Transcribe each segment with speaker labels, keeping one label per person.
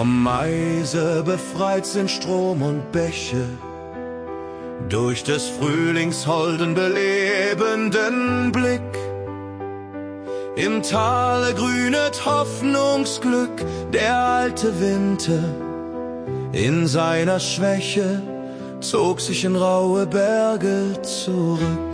Speaker 1: Vom Eise befreit sind Strom und Bäche, durch des Frühlings holden belebenden Blick. Im Tale grünet Hoffnungsglück, der alte Winter in seiner Schwäche zog sich in raue Berge zurück.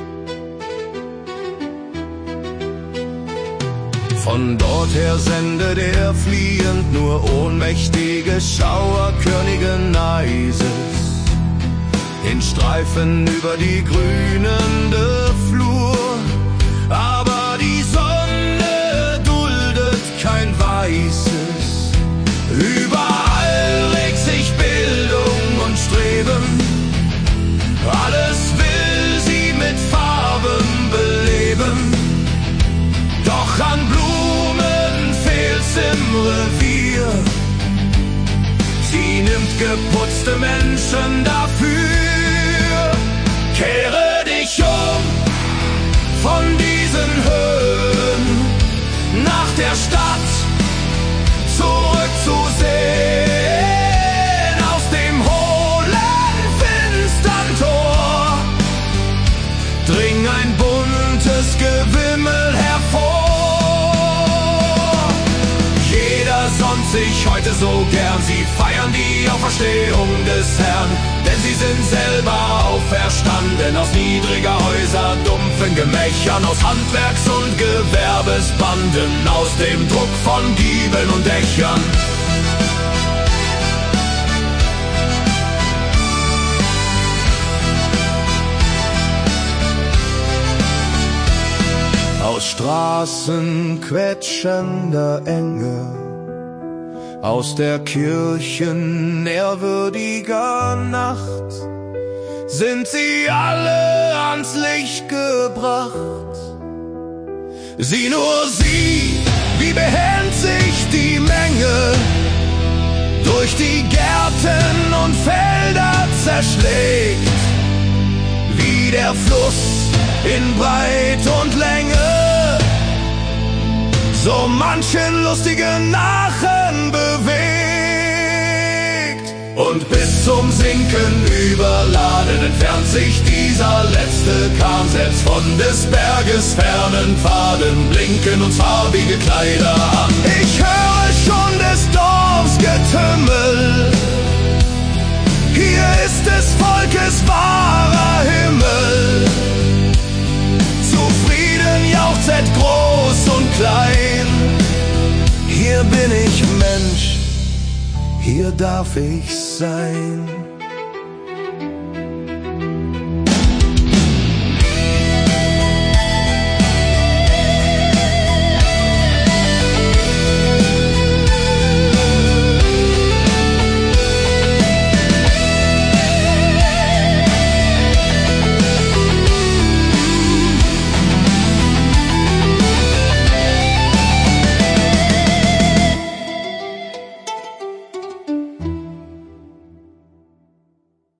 Speaker 1: Von dort her sendet er fliehend nur ohnmächtige Schauer Königen Eises in Streifen über die grünende Flur. Aber die Sonne duldet kein Weißes, überall regt sich Bildung und Streben. Alles will sie mit Farben beleben, doch an Blumen fehlt's im Revier. Sie nimmt geputzte Menschen dafür. Kehre dich um von diesen Höhen, nach der Stadt zurückzusehen, aus dem hohlen, finstern Tor dring ein buntes Gewimmel hervor. Jeder sonnt sich heute so gern, sie feiern die Auferstehung des Herrn, denn sie sind selber auferstanden aus niedriger Häuser, dumpfen Gemächern, aus Handwerks- und Gewerbesbanden, aus dem Druck von Giebeln und Dächern. Aus Straßen quetschender Enge, aus der Kirchen ehrwürdiger Nacht, sind sie alle ans Licht gebracht. Sieh nur sie, wie behend sich die Menge durch die Gärten und Felder zerschlägt, wie der Fluss in Breit und Länge so manchen lustigen Nachen bewegt. Und bis zum Sinken überladen entfernt sich dieser letzte Kahn, selbst von des Berges fernen Pfaden blinken uns farbige Kleider an. Ich höre schon des Dorfs Getümmel, hier ist des Volkes wahrer Himmel. Zufrieden jauchzet groß und klein, hier bin ich Mensch, hier darf ich sein.